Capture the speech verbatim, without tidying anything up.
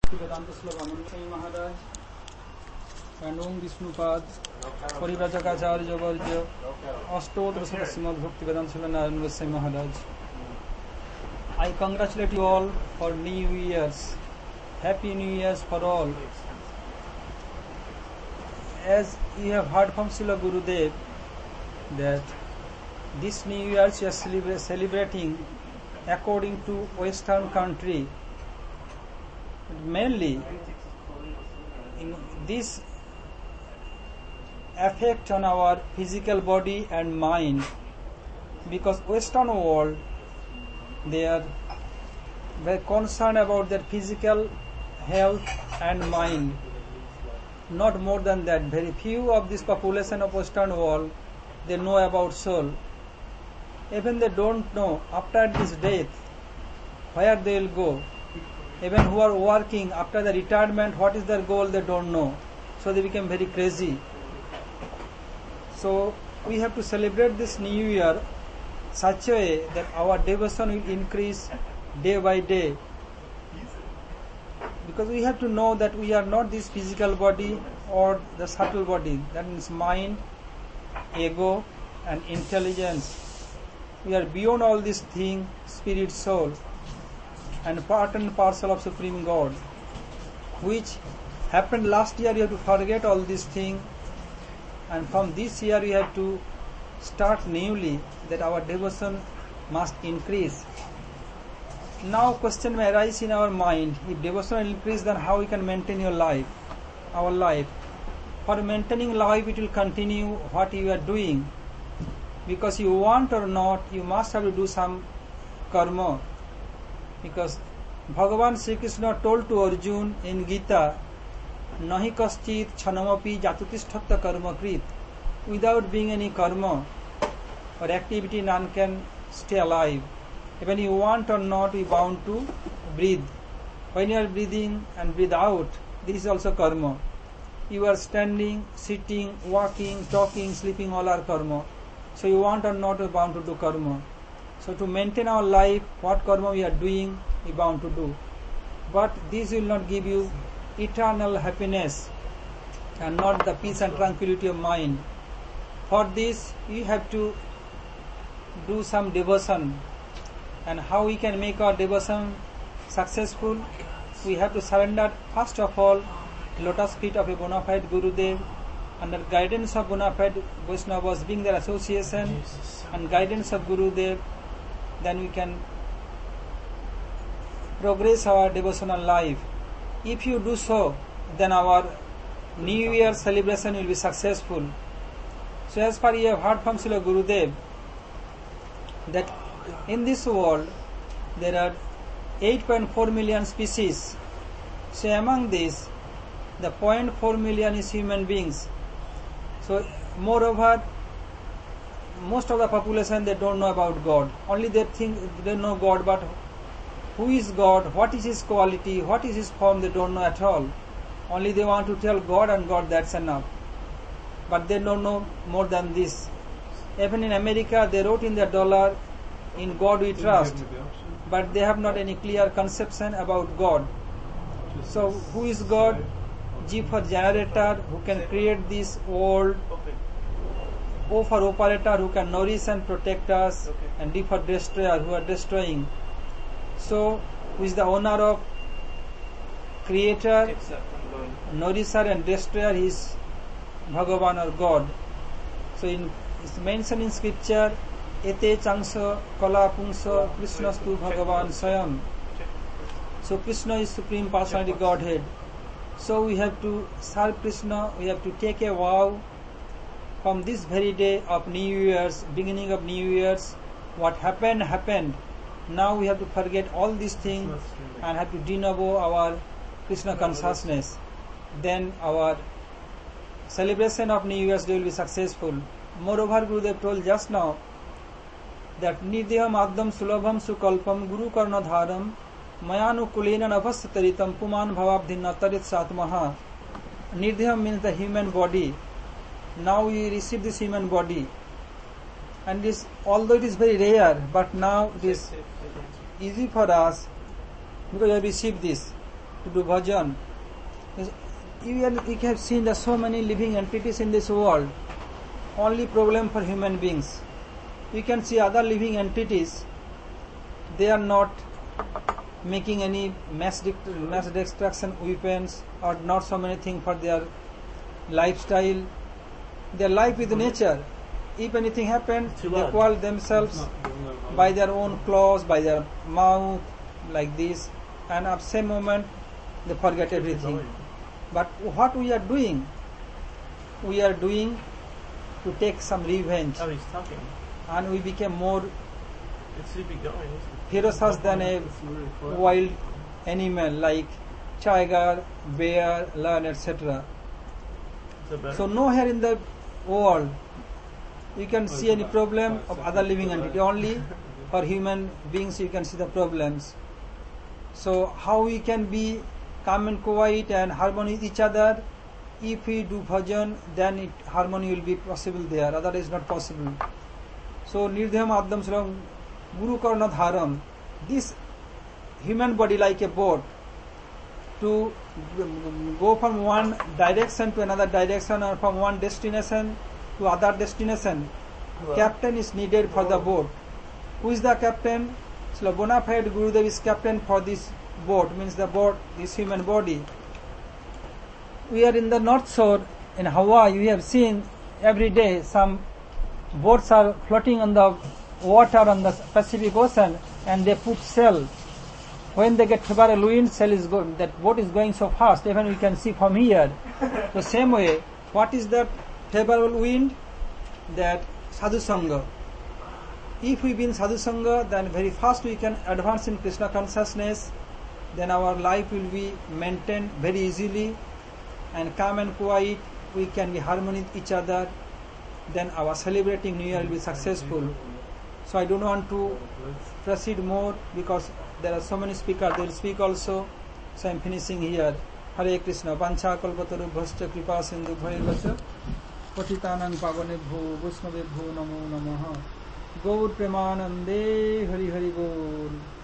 Vedanta Slavaman Swami Maharaj and Om Vishnupad Parivrajacharya Varja Ashtotra Srimad Bhakti Vedanta Srimad Goswami Maharaj. I congratulate you all for New Year's. Happy New Year's for all. As you have heard from Srila Gurudev that this New Year we are celebrating according to Western country. Mainly, in this affect on our physical body and mind, because Western world they are very concerned about their physical health and mind. Not more than that. Very few of this population of Western world they know about soul. Even they don't know after this death where they will go. Even who are working after the retirement, what is their goal, they don't know. So they become very crazy. So we have to celebrate this New Year such a way that our devotion will increase day by day. Because we have to know that we are not this physical body or the subtle body. That means mind, ego and intelligence. We are beyond all these things, spirit, soul, and part and parcel of Supreme God, which happened last year. You have to forget all these things, and from this year we have to start newly, that our devotion must increase. Now question may arise in our mind, if devotion will increase, then how we can maintain your life, our life? For maintaining life, it will continue what you are doing, because you want or not, you must have to do some karma. Because Bhagavan Sri Krishna told to Arjuna in Gita, Nahi kaschit chanamapi jatutisthatta karma krit. Without being any karma or activity, none can stay alive. Even you want or not, you bound to breathe. When you are breathing and breathe out, this is also karma. You are standing, sitting, walking, talking, sleeping, all are karma. So you want or not, you are bound to do karma. So to maintain our life, what karma we are doing, we are bound to do. But this will not give you eternal happiness and not the peace and tranquility of mind. For this, you have to do some devotion. And how we can make our devotion successful? We have to surrender first of all lotus feet of a bona fide Gurudev, under guidance of bona fide Vaishnavas, being their association and guidance of Gurudev. Then we can progress our devotional life. If you do so, then our New Year celebration will be successful. So as far you have heard from Srila Gurudev that in this world there are eight point four million species. So among these, the zero point four million is human beings. So moreover, most of the population, they don't know about God. Only they think they know God, but who is God, what is His quality, what is His form, they don't know at all. Only they want to tell God and God, that's enough. But they don't know more than this. Even in America, they wrote in their dollar, in God we trust. But they have not any clear conception about God. So who is God? G for generator, who can create this world. O for operator, who can nourish and protect us, okay. And D for destroyer, who are destroying. So, who is the owner of creator, nourisher and destroyer? He is Bhagavan or God. So, in, it's mentioned in scripture, Ete changsa kala pungsa Krishnastu Bhagavan Swayam. So, Krishna is Supreme Personality Godhead. So, we have to serve Krishna, we have to take a vow. From this very day of New Year's, beginning of New Year's, what happened, happened. Now we have to forget all these things and have to de novo our Krishna consciousness. Then our celebration of New Year's Day will be successful. Moreover, Gurudev told just now that Nidhyam Adam Sulabham Sukalpam Guru Karna Dharam Mayanu Kulena Navasya Taritam Puman Bhavabdhinna Tarit Satmaha. Nidhyam means the human body. Now we receive this human body, and this, although it is very rare, but now it is easy for us because we have received this. to do bhajan. You have seen there are so many living entities in this world. Only problem for human beings. You can see other living entities, they are not making any mass, mass destruction weapons or not so many things for their lifestyle. Their life with nature. If anything happens, they call themselves by their own claws, by their mouth, like this, and at the same moment they forget everything. But what we are doing, we are doing to take some revenge. Oh, he's talking. And we became more It should be going. ferocious than a wild animal like tiger, bear, lion, et cetera. So nowhere in the world you can see any problem of other living entity. Only for human beings you can see the problems. So how we can be calm and quiet and harmony with each other? If we do bhajan, then it, harmony will be possible there. Otherwise not possible. So nirdhyam adham salam guru karna dharam. This human body like a boat, to go from one direction to another direction or from one destination to other destination, wow. Captain is needed for the boat. Who is the captain? So bona fide Gurudev is captain for this boat, means the boat, this human body. We are in the North Shore in Hawaii. We have seen every day some boats are floating on the water on the Pacific Ocean, and they put sail. When they get favorable wind, sail is going. That boat is going so fast, even we can see from here. The same way, what is that favorable wind? That sadhu sangha. If we be in sadhu sangha, then very fast we can advance in Krishna consciousness. Then our life will be maintained very easily, and calm and quiet. We can be harmony with each other. Then our celebrating New Year will be successful. So I don't want to proceed more because there are so many speakers. They will speak also. So I am finishing here. Hare Krishna. Pancha kalpataru bhascha kripa sindhu bhayavacha patitanang pavanebho vaishnavebho namo namaha. Gaur premanande hari hari bol.